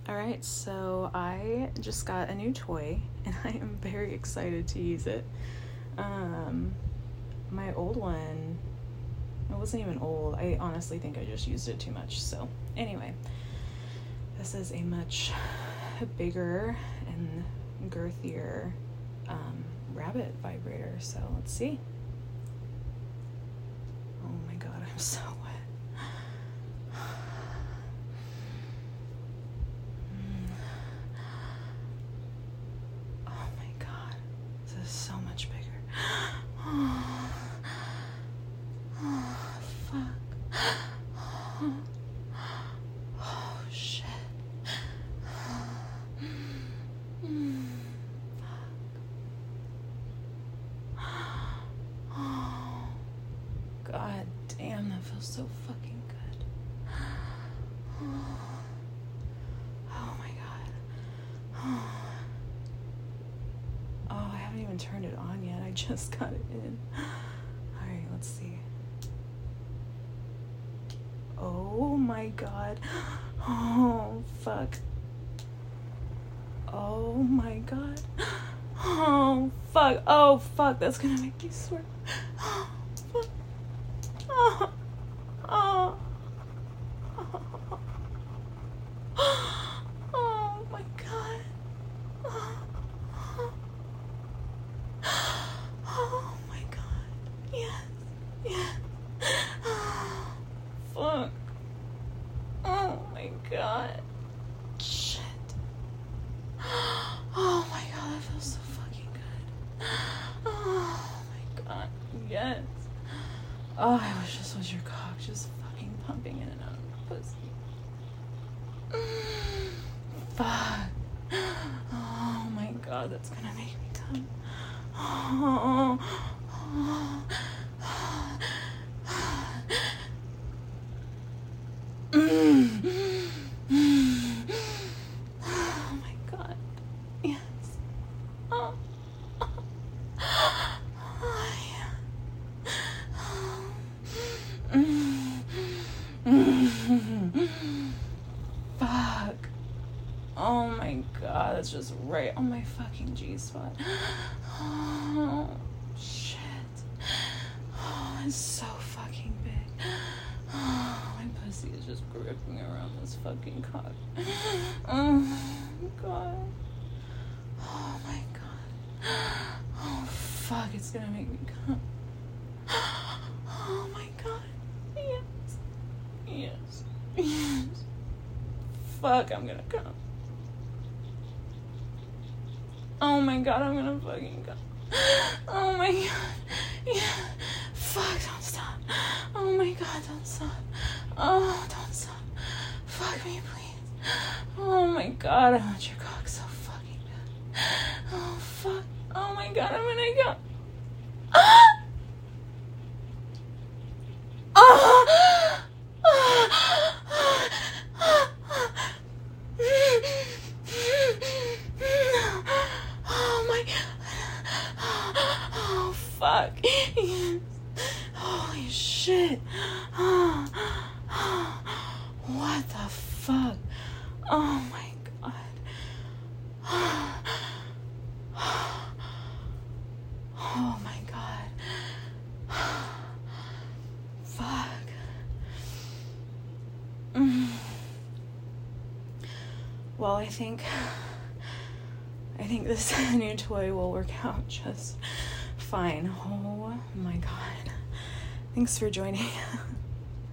Alright, so I just got a new toy, and I am very excited to use it. My old one, it wasn't even old. I honestly think I just used it too much. So anyway, this is a much bigger and girthier rabbit vibrator. So let's see. Oh my god, I'm so wet. Oh my god, this is so much bigger. Oh, fuck. Oh, shit. Oh, god damn, that feels so fucking good. Oh my god. Oh, I haven't even turned it on yet. I just got it in. Alright, let's see. Oh my god. Oh, fuck. Oh my god. Oh, fuck. Oh, fuck. That's gonna make me swear. Oh, fuck. Oh. Oh. Oh my god. Oh my god. Yes. Yes. Fuck. Oh my god. Shit. Oh my god, that feels so fucking good. Oh my god. Yes. Oh, I wish this was your cock just fucking pumping in and out of my pussy. Fuck. Oh my god, that's gonna make me come. Oh. Oh. Oh my god. Yes. Oh. Oh yeah. Fuck. Oh my god, that's just right on my fucking G-spot. Oh shit. Oh, it's so fucking big. Oh, my pussy is just gripping around this fucking cock. Oh my god. Oh my god. Oh fuck, it's gonna make me come. Oh my god. Yes. Yes. Yes. Fuck, I'm gonna come. Oh my god, I'm gonna fucking come. Oh my god. Yeah. Fuck, don't stop. Oh my god, don't stop. Oh, don't stop. Fuck me, please. Oh my god, I want your cock so fucking bad. Oh, fuck. Oh my god, I'm gonna go. Oh my god. Oh, fuck. Yes. Holy shit. What the fuck? Oh my god. Oh my god. Fuck. Well, I think this new toy will work out just fine. Oh my god. Thanks for joining.